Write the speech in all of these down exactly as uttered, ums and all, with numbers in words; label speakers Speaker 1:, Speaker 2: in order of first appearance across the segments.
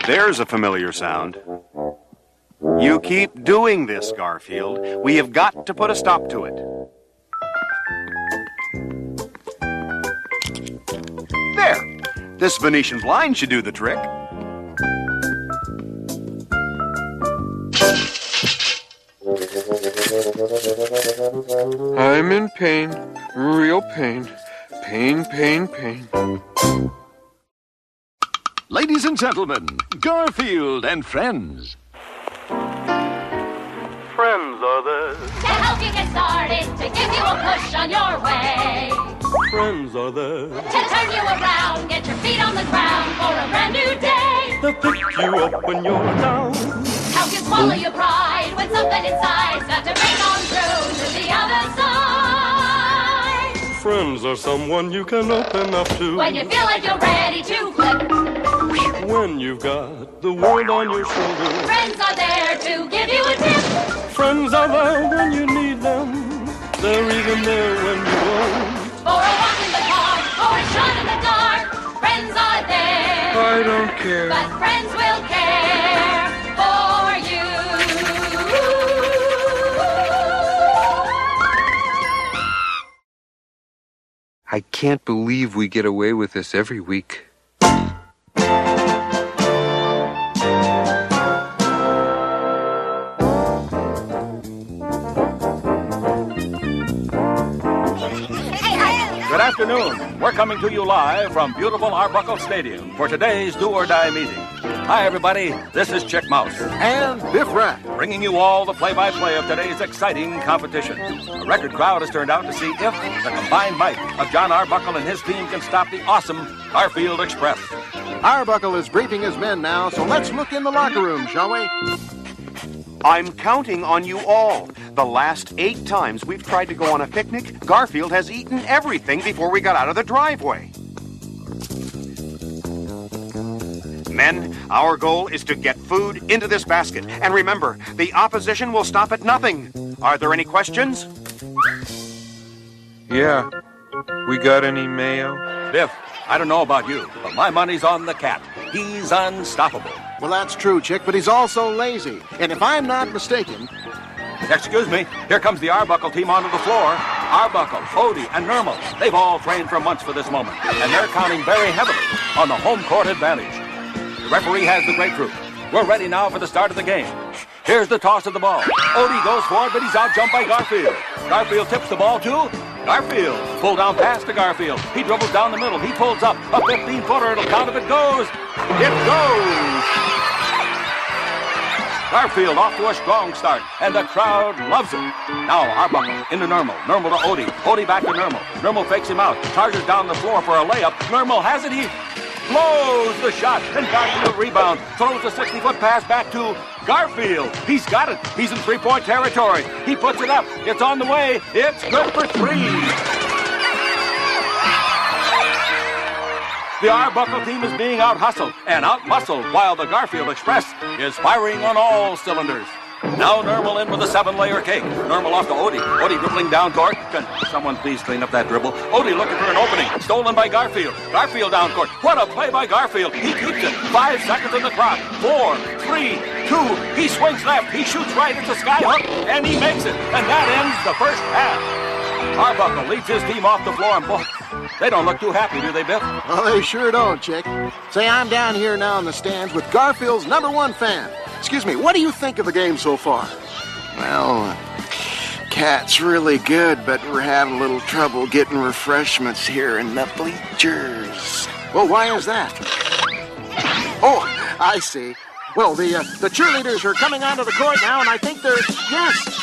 Speaker 1: There's a familiar sound. You keep doing this, Garfield. We have got to put a stop to it. There. This Venetian blind should do the trick.
Speaker 2: I'm in pain. Real pain. Pain, pain, pain.
Speaker 3: Ladies and gentlemen, Garfield and Friends.
Speaker 4: Friends are there
Speaker 5: to help you get started, to give you a push on your way.
Speaker 4: Friends are there
Speaker 5: to turn you around, get your feet on the ground for a brand new day.
Speaker 4: to pick you up when you're down.
Speaker 5: Help you swallow your pride when something inside's got to break on through to the other side.
Speaker 4: Friends are someone you can open up to
Speaker 5: When you feel like you're ready to flip.
Speaker 4: When you've got the world on your shoulders.
Speaker 5: Friends are there to give you a tip.
Speaker 4: Friends are there when you need them. They're even there when you don't.
Speaker 5: For a walk in the park, or a shot in the dark. Friends are there.
Speaker 2: I don't care.
Speaker 5: But friends will care for you.
Speaker 2: I can't believe we get away with this every week.
Speaker 6: Good afternoon. We're coming to you live from beautiful Arbuckle Stadium for today's Do or Die meeting. Hi, everybody. This is Chick Mouse.
Speaker 3: And Biff Rat.
Speaker 6: Bringing you all the play-by-play of today's exciting competition. A record crowd has turned out to see if the combined might of John Arbuckle and his team can stop the awesome Garfield Express.
Speaker 3: Arbuckle is briefing his men now, so let's look in the locker room, shall we?
Speaker 1: I'm counting on you all. The last eight times we've tried to go on a picnic, Garfield has eaten everything before we got out of the driveway. Men, our goal is to get food into this basket. And remember, the opposition will stop at nothing. Are there any questions?
Speaker 2: Yeah. We got any mayo?
Speaker 6: Biff, I don't know about you, but my money's on the cat. He's unstoppable.
Speaker 3: Well, that's true, Chick, but he's also lazy. And if I'm not mistaken...
Speaker 6: Excuse me, here comes the Arbuckle team onto the floor. Arbuckle, Odie, and Nermal. They've all trained for months for this moment, and they're counting very heavily on the home court advantage. The referee has the grapefruit. We're ready now for the start of the game. Here's the toss of the ball. Odie goes forward, but he's out-jumped by Garfield. Garfield tips the ball to Garfield. Pull down pass to Garfield. He dribbles down the middle. He pulls up. A fifteen-footer. It'll count if it goes. It goes! Garfield off to a strong start, and the crowd loves it. Now Arbuckle into Nermal. Nermal to Odie. Odie back to Nermal. Nermal fakes him out. Charges down the floor for a layup. Nermal has it. He blows the shot, and Garfield rebound. Throws a sixty-foot pass back to Garfield. He's got it. He's in three-point territory. He puts it up. It's on the way. It's good for three. The Arbuckle team is being out-hustled and out-muscled while the Garfield Express is firing on all cylinders. Now Nermal in with a seven-layer cake. Nermal off to Odie. Odie dribbling down court. Can someone please clean up that dribble? Odie looking for an opening. Stolen by Garfield. Garfield down court. What a play by Garfield. He keeps it. Five seconds on the clock. Four, three, two. He swings left. He shoots right. It's a skyhook, and he makes it. And that ends the first half. Arbuckle leads his team off the floor, and boy, they don't look too happy, do they, Biff?
Speaker 3: Well, they sure don't, Chick. Say, I'm down here now in the stands with Garfield's number one fan. Excuse me, what do you think of the game so far?
Speaker 7: Well, Cat's really good, but we're having a little trouble getting refreshments here in the bleachers.
Speaker 3: Well, why is that? Oh, I see. Well, the, uh, the cheerleaders are coming onto the court now, and I think they're... Yes!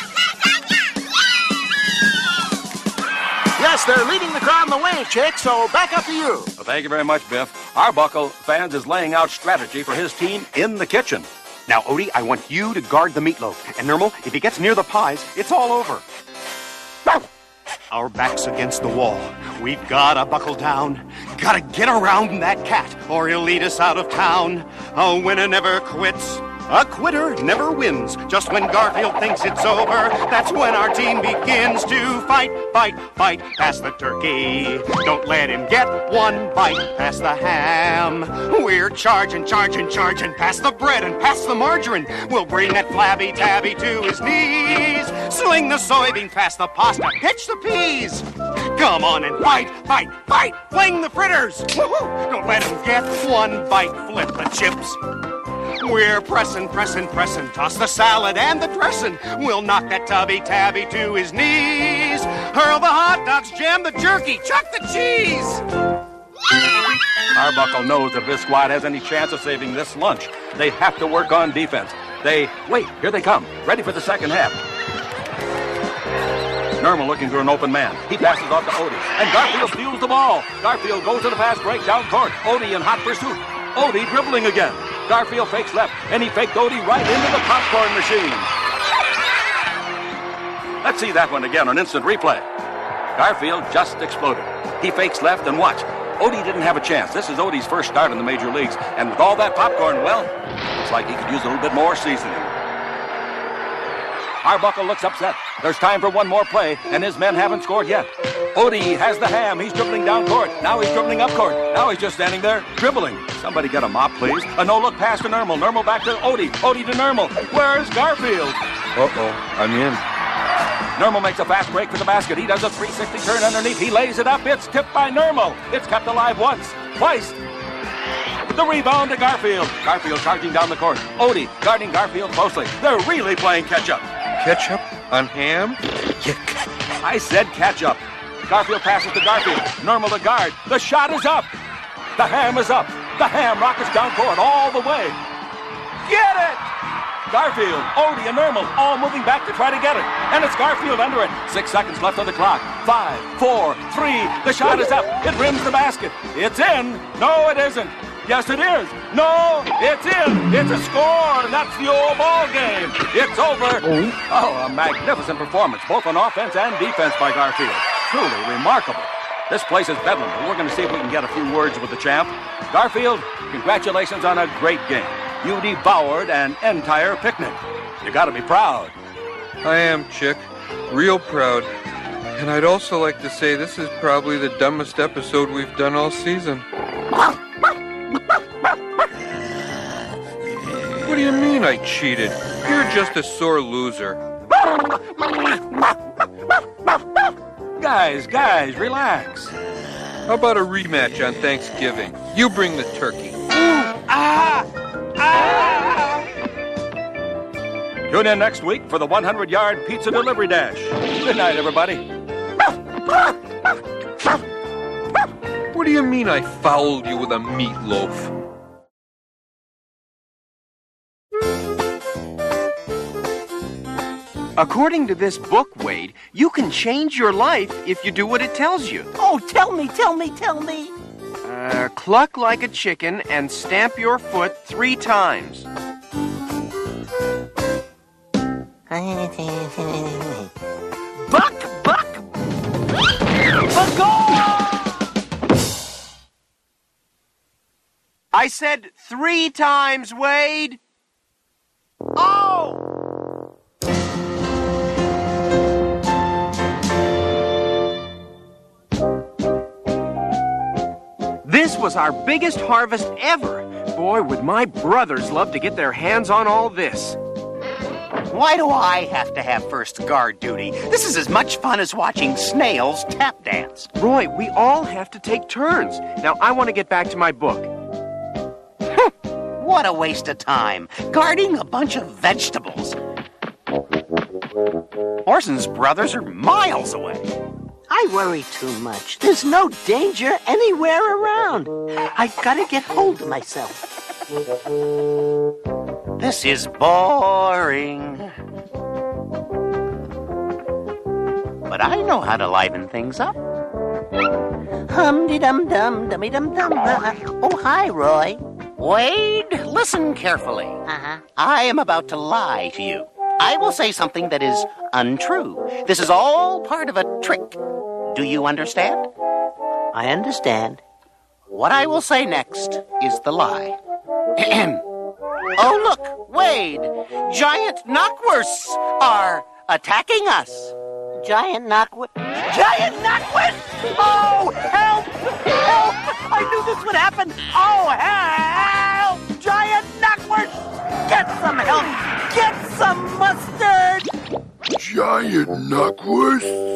Speaker 3: Yes, they're leading the crowd in the way, Chick, so back up to you.
Speaker 6: Well, thank you very much, Biff. Arbuckle fans is laying out strategy for his team in the kitchen.
Speaker 1: Now, Odie, I want you to guard the meatloaf. And Nermal, if he gets near the pies, it's all over. Our back's against the wall. We've gotta buckle down. Gotta get around that cat, or he'll lead us out of town. A winner never quits. A quitter never wins. Just when Garfield thinks it's over, that's when our team begins to fight, fight, fight past the turkey. Don't let him get one bite past the ham. We're charging, charging, charging past the bread and past the margarine. We'll bring that flabby tabby to his knees. Sling the soybeans past the pasta, pitch the peas. Come on and fight, fight, fight, fling the fritters. Woo-hoo. Don't let him get one bite, flip the chips. We're pressing, pressing, pressing, toss the salad and the dressing. We'll knock that tubby tabby to his knees. Hurl the hot dogs, jam the jerky, chuck the cheese.
Speaker 6: Arbuckle knows if this squad has any chance of saving this lunch, they have to work on defense. They, wait, here they come, ready for the second half. Normal looking for an open man. He passes off to Odie, and Garfield steals the ball. Garfield goes to the fast break down court. Odie in hot pursuit. Odie dribbling again. Garfield fakes left, and he faked Odie right into the popcorn machine. Let's see that one again on instant replay. Garfield just exploded. He fakes left, and watch. Odie didn't have a chance. This is Odie's first start in the major leagues, and with all that popcorn, well, looks like he could use a little bit more seasoning. Arbuckle looks upset. There's time for one more play, and his men haven't scored yet. Odie has the ham. He's dribbling down court. Now he's dribbling up court. Now he's just standing there, dribbling. Somebody get a mop, please. A no-look pass to Normal. Normal back to Odie. Odie to Normal. Where's Garfield?
Speaker 2: Uh-oh, I'm in.
Speaker 6: Normal makes a fast break for the basket. He does a three sixty turn underneath. He lays it up. It's tipped by Normal. It's kept alive once, twice. The rebound to Garfield. Garfield charging down the court. Odie guarding Garfield closely. They're really playing catch-up.
Speaker 2: Ketchup on ham? Yuck.
Speaker 6: I said catch-up. Garfield passes to Garfield. Normal to guard. The shot is up. The ham is up. The ham rockets down court all the way. Get it! Garfield, Odie, and Normal all moving back to try to get it. And it's Garfield under it. Six seconds left on the clock. Five, four, three. The shot is up. It rims the basket. It's in. No, it isn't. Yes, it is. No, it's in. It's a score. That's the old ball game. It's over. Oh, a magnificent performance, both on offense and defense by Garfield. Truly remarkable. This place is bedlam, but we're going to see if we can get a few words with the champ. Garfield, congratulations on a great game. You devoured an entire picnic. You got to be proud.
Speaker 2: I am, Chick. Real proud. And I'd also like to say this is probably the dumbest episode we've done all season. What do you mean I cheated? You're just a sore loser.
Speaker 6: Guys, guys, relax.
Speaker 2: How about a rematch on Thanksgiving? You bring the turkey.
Speaker 6: Ah! Ah! Tune in next week for the one hundred yard Pizza Delivery Dash. Good night, everybody.
Speaker 2: What do you mean I fouled you with a meatloaf?
Speaker 8: According to this book, Wade, you can change your life if you do what it tells you.
Speaker 9: Oh, tell me, tell me, tell me.
Speaker 8: Uh, cluck like a chicken and stamp your foot three times.
Speaker 9: Buck, buck, buck-o!
Speaker 8: I said three times, Wade.
Speaker 9: Oh!
Speaker 8: This was our biggest harvest ever. Boy, would my brothers love to get their hands on all this.
Speaker 10: Why do I have to have first guard duty? This is as much fun as watching snails tap dance.
Speaker 8: Roy, we all have to take turns. Now, I want to get back to my book.
Speaker 10: What a waste of time, guarding a bunch of vegetables. Orson's brothers are miles away.
Speaker 9: I worry too much. There's no danger anywhere around. I've got to get hold of myself.
Speaker 10: This is boring. But I know how to liven things up.
Speaker 9: Hum-de-dum-dum, dummy-dum-dum. Oh, hi, Roy.
Speaker 10: Wade, listen carefully.
Speaker 9: Uh-huh.
Speaker 10: I am about to lie to you. I will say something that is untrue. This is all part of a trick. Do you understand?
Speaker 9: I understand.
Speaker 10: What I will say next is the lie. Oh, look, Wade. Giant knockwursts are attacking us.
Speaker 9: Giant knockwurst. Giant knockwurst! Oh, help! Help! I knew this would happen. Oh, help! Giant knockwurst! Get some help! Get some mustard!
Speaker 11: Giant knockwurst?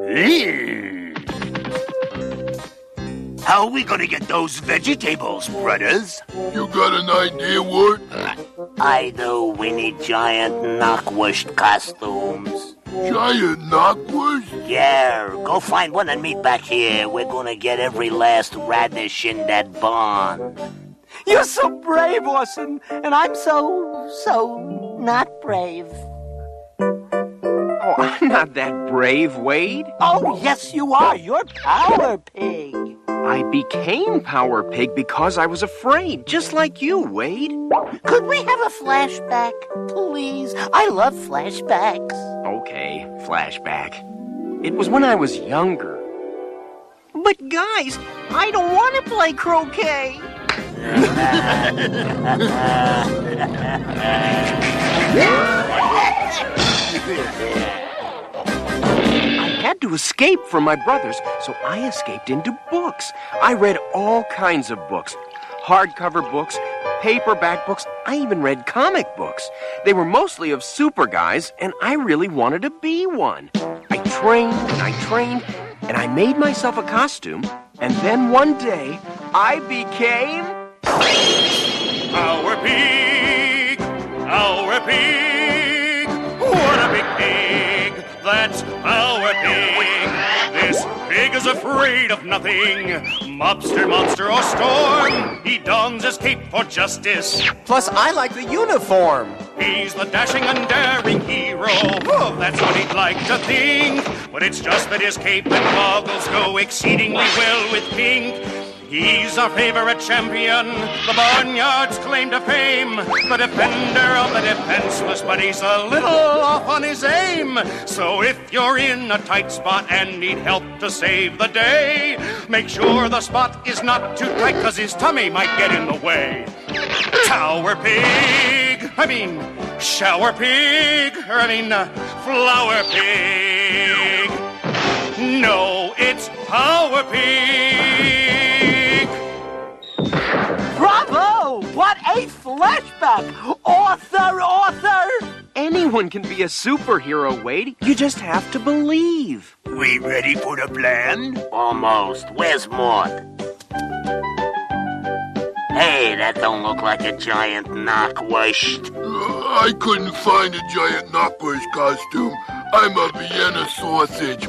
Speaker 12: How are we gonna get those vegetables, brothers?
Speaker 11: You got an idea, Wart?
Speaker 9: I do. We need giant knockwurst costumes.
Speaker 11: Giant knockwurst?
Speaker 9: Yeah, go find one and meet back here. We're gonna get every last radish in that barn. You're so brave, Orson, and I'm so, so not brave.
Speaker 8: Oh, I'm not that brave, Wade.
Speaker 9: Oh, yes, you are. You're Power Pig.
Speaker 8: I became Power Pig because I was afraid, just like you, Wade.
Speaker 9: Could we have a flashback, please? I love flashbacks.
Speaker 8: Okay, flashback. It was when I was younger. But guys, I don't want to play croquet. I had to escape from my brothers, so I escaped into books. I read all kinds of books. Hardcover books, paperback books. I even read comic books. They were mostly of super guys, and I really wanted to be one. I trained and I trained, and I made myself a costume, and then one day, I became...
Speaker 1: Power Pig! Power Pig! What a big pig! That's Power Pig! This pig is afraid of nothing. Mobster, monster, or storm, he dons his cape for justice.
Speaker 8: Plus, I like the uniform.
Speaker 1: He's the dashing and daring hero. Oh, that's what he'd like to think. But it's just that his cape and goggles go exceedingly well with pink. He's our favorite champion, the barnyard's claim to fame, the defender of the defenseless, but he's a little off on his aim. So if you're in a tight spot and need help to save the day, make sure the spot is not too tight, cause his tummy might get in the way. Tower Pig, I mean, Shower Pig, or I mean, uh, Flower Pig. No, it's Power Pig.
Speaker 9: Bravo! What a flashback! Author, author!
Speaker 8: Anyone can be a superhero, Wade. You just have to believe.
Speaker 12: We ready for the plan?
Speaker 9: Almost. Where's Mort? Hey, that don't look like a giant knockwurst.
Speaker 11: Uh, I couldn't find a giant knockwurst costume. I'm a Vienna sausage.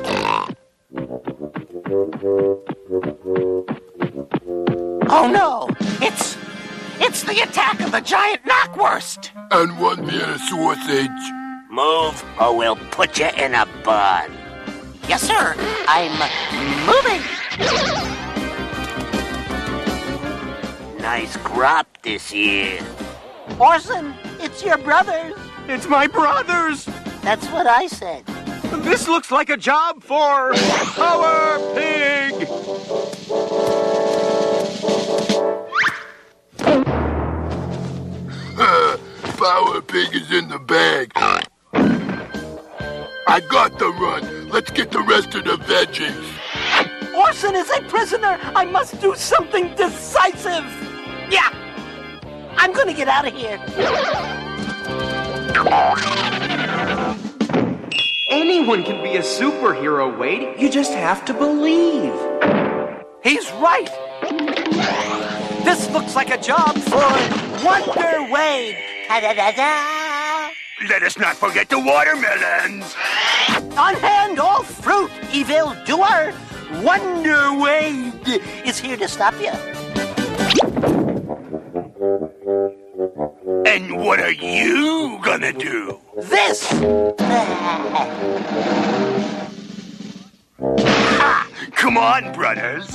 Speaker 10: Oh no! It's it's the attack of the giant knockwurst!
Speaker 11: And one Vienna sausage.
Speaker 9: Move, or we'll put you in a bun.
Speaker 10: Yes, sir. I'm moving.
Speaker 9: Nice crop this year. Orson, it's your brothers.
Speaker 8: It's my brothers.
Speaker 9: That's what I said.
Speaker 8: This looks like a job for Power Pig.
Speaker 11: Power Pig is in the bag. I got the run. Let's get the rest of the veggies.
Speaker 9: Orson is a prisoner. I must do something decisive. Yeah. I'm gonna get out of here.
Speaker 8: Anyone can be a superhero, Wade. You just have to believe.
Speaker 9: He's right. This looks like a job for Wonder Wade. Ta-da-da-da.
Speaker 12: Let us not forget the watermelons.
Speaker 9: On hand, all fruit, evil doer. Wonder Wade is here to stop you.
Speaker 12: And what are you gonna do?
Speaker 9: This.
Speaker 12: Ha! Come on, brothers.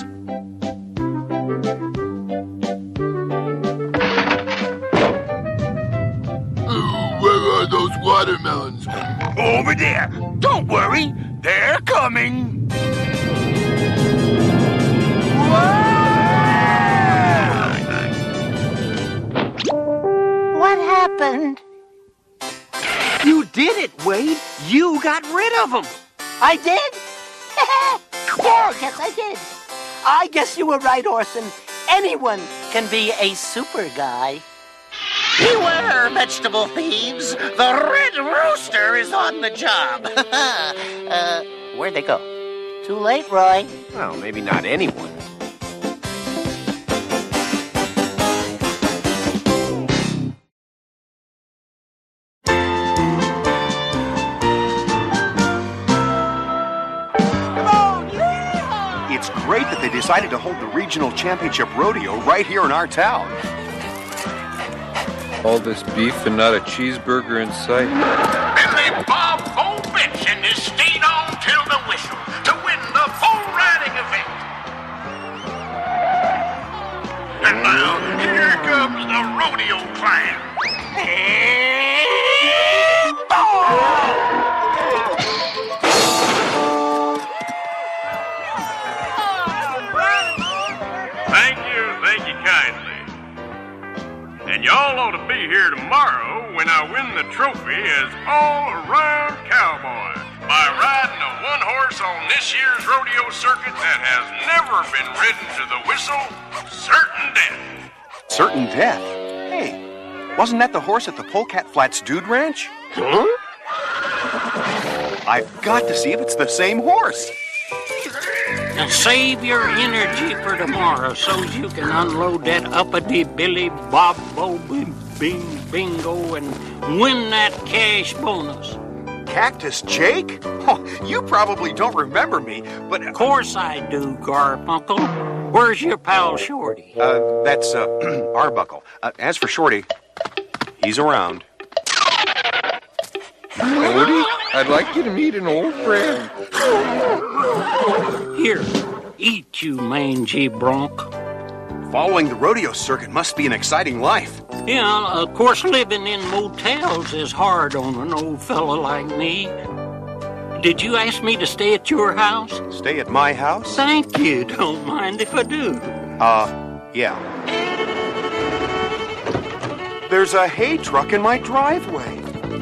Speaker 11: Where are those watermelons?
Speaker 12: Over there. Don't worry. They're coming.
Speaker 9: What happened.
Speaker 8: You did it, Wade. You got rid of them.
Speaker 9: I did? Yeah, I guess I did. I guess you were right, Orson. Anyone can be a super guy.
Speaker 10: Beware, vegetable thieves. The Red Rooster is on the job. uh, where'd they go?
Speaker 9: Too late, Roy.
Speaker 8: Well, maybe not anyone.
Speaker 13: It's great that they decided to hold the regional championship rodeo right here in our town.
Speaker 2: All this beef and not a cheeseburger in sight.
Speaker 12: Billy Bob Bobitch and his stayed on till the whistle to win the bull riding event. And now, here comes the rodeo clan.
Speaker 14: Thank you, thank you kindly. And y'all ought to be here tomorrow when I win the trophy as all-around cowboy by riding a one-horse on this year's rodeo circuit that has never been ridden to the whistle, Certain Death.
Speaker 13: Certain Death? Hey, wasn't that the horse at the Polecat Flats Dude Ranch?
Speaker 14: Huh?
Speaker 13: I've got to see if it's the same horse.
Speaker 15: Now save your energy for tomorrow so you can unload that uppity Billy Bob Bobby Bing Bingo and win that cash bonus.
Speaker 13: Cactus Jake? Oh, you probably don't remember me, but...
Speaker 15: Of course I do, Garfunkel. Where's your pal Shorty?
Speaker 13: Uh, that's, uh, Arbuckle. Uh, as for Shorty, he's around.
Speaker 2: Odie, I'd like you to meet an old friend.
Speaker 15: Here, eat, you mangy bronc.
Speaker 13: Following the rodeo circuit must be an exciting life.
Speaker 15: Yeah, of course, living in motels is hard on an old fella like me. Did you ask me to stay at your house?
Speaker 13: Stay at my house?
Speaker 15: Thank you. Don't mind if I do.
Speaker 13: Uh, yeah. There's a hay truck in my driveway.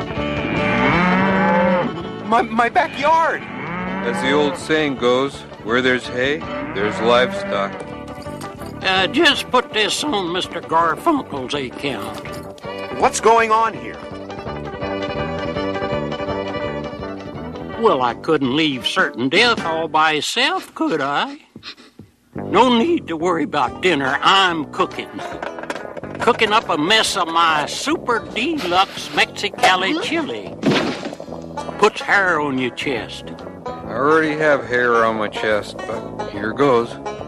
Speaker 13: My, my backyard.
Speaker 2: As the old saying goes, where there's hay, there's livestock.
Speaker 15: Uh, just put this on Mister Garfunkel's account.
Speaker 13: What's going on here?
Speaker 15: Well, I couldn't leave Certain Death all by himself, could I? No need to worry about dinner. I'm cooking. Cooking up a mess of my super deluxe Mexicali chili. Puts hair on your chest.
Speaker 2: I already have hair on my chest, but here goes.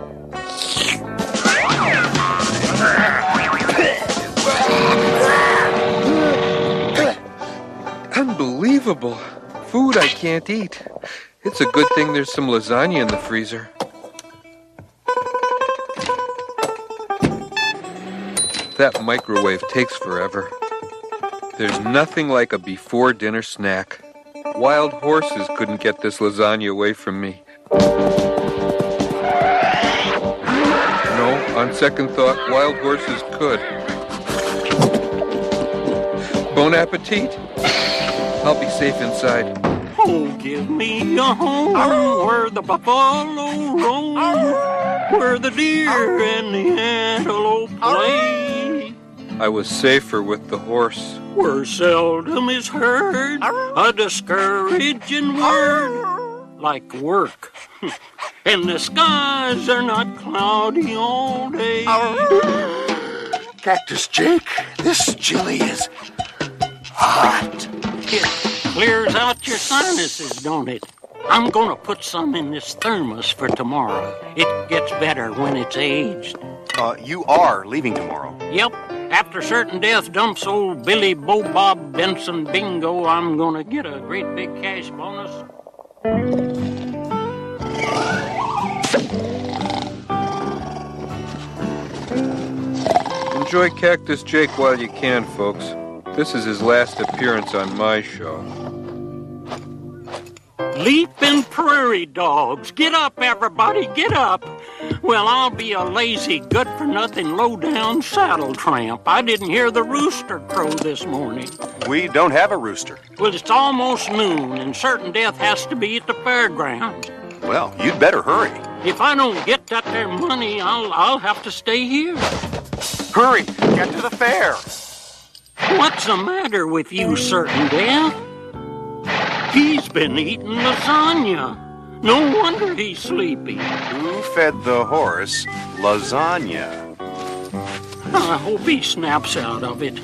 Speaker 2: Unbelievable. Food I can't eat. It's a good thing there's some lasagna in the freezer. That microwave takes forever. There's nothing like a before-dinner snack. Wild horses couldn't get this lasagna away from me. No, on second thought, wild horses could. Bon appetit. I'll be safe inside.
Speaker 15: Oh, give me a home where the buffalo roam, where the deer and the antelope play.
Speaker 2: I was safer with the horse.
Speaker 15: Where seldom is heard a discouraging word like work. And the skies are not cloudy all day.
Speaker 3: Cactus Jake, this chili is hot.
Speaker 15: It clears out your sinuses, don't it? I'm gonna put some in this thermos for tomorrow. It gets better when it's aged.
Speaker 13: Uh, you are leaving tomorrow.
Speaker 15: Yep. After Certain Death dumps old Billy Bo Bob Benson Bingo, I'm gonna get a great big cash bonus.
Speaker 2: Enjoy Cactus Jake while you can, folks. This is his last appearance on my show.
Speaker 15: Leaping prairie dogs. Get up, everybody, get up. Well, I'll be a lazy, good-for-nothing, low-down saddle tramp. I didn't hear the rooster crow this morning.
Speaker 13: We don't have a rooster.
Speaker 15: Well, it's almost noon, and certain death has to be at the fairgrounds.
Speaker 13: Well, you'd better hurry.
Speaker 15: If I don't get that there money, I'll, I'll have to stay here.
Speaker 13: Hurry, get to the fair.
Speaker 15: What's the matter with you, certain death? He's been eating lasagna. No wonder he's sleepy.
Speaker 13: Who fed the horse lasagna?
Speaker 15: I hope he snaps out of it.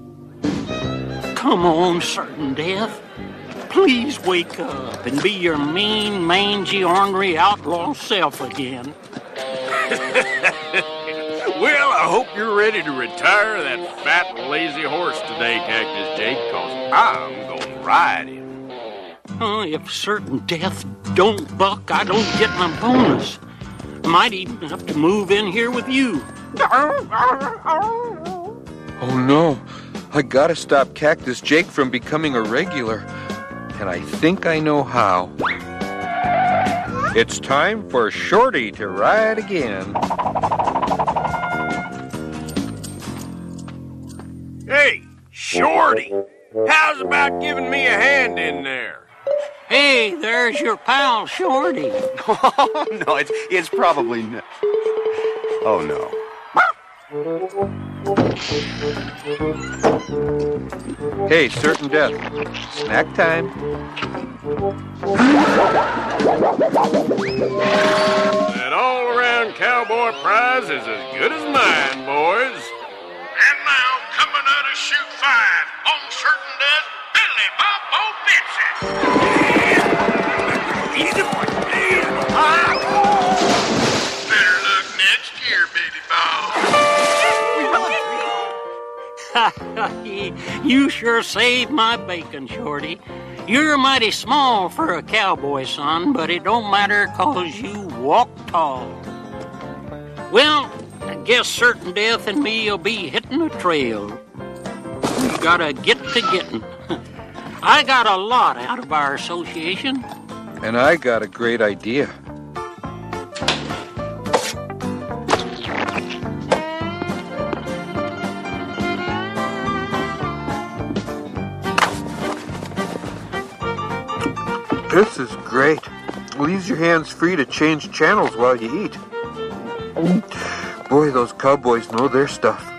Speaker 15: Come on, certain death. Please wake up and be your mean, mangy, ornery outlaw self again.
Speaker 14: Well, I hope you're ready to retire that fat, lazy horse today, Cactus Jake, because I'm going to ride him.
Speaker 15: Uh, if certain death don't buck, I don't get my bonus. Might even have to move in here with you.
Speaker 2: Oh no, I gotta stop Cactus Jake from becoming a regular. And I think I know how. It's time for Shorty to ride again.
Speaker 14: Hey, Shorty, how's about giving me a hand in there?
Speaker 15: Hey, there's your pal, Shorty.
Speaker 13: Oh, no, it's, it's probably not. Oh, no.
Speaker 2: Hey, certain death. Snack time.
Speaker 14: That all-around cowboy prize is as good as mine, boys.
Speaker 12: And now, coming out of shoot five on certain death, Billy Bob Bo Bitsy. Better look next year, Billy Bob.
Speaker 15: You sure saved my bacon, Shorty. You're mighty small for a cowboy, son, but it don't matter 'cause you walk tall. Well, I guess certain death and me'll be hitting the trail. We gotta get to getting. I got a lot out of our association.
Speaker 2: And I got a great idea. This is great. Leaves your hands free to change channels while you eat. Boy, those cowboys know their stuff.